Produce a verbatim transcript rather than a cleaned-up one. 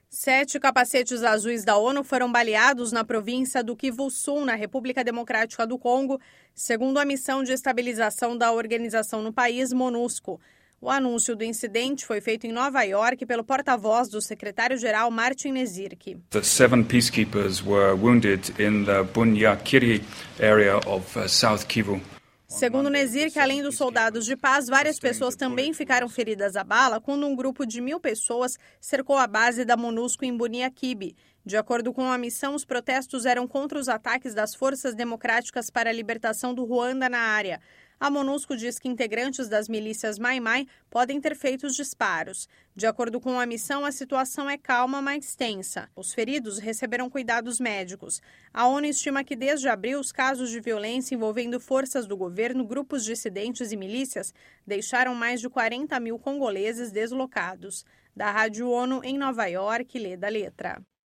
Sete capacetes azuis da ONU foram baleados na província do Kivu Sul, na República Democrática do Congo, segundo a missão de estabilização da organização no país, MONUSCO. O anúncio do incidente foi feito em Nova York pelo porta-voz do secretário-geral Martin Nezirke. The seven peacekeepers were wounded in the Bunyakiri area of uh, South Kivu. Segundo Nezirke, além dos soldados de paz, várias pessoas também ficaram feridas à bala quando um grupo de mil pessoas cercou a base da MONUSCO em Bunyakibi. De acordo com a missão, os protestos eram contra os ataques das Forças Democráticas para a Libertação do Ruanda na área. A MONUSCO diz que integrantes das milícias Mai-Mai podem ter feito os disparos. De acordo com a missão, a situação é calma, mas tensa. Os feridos receberam cuidados médicos. A ONU estima que desde abril os casos de violência envolvendo forças do governo, grupos dissidentes e milícias deixaram mais de quarenta mil congoleses deslocados. Da Rádio ONU em Nova York, Leda Letra.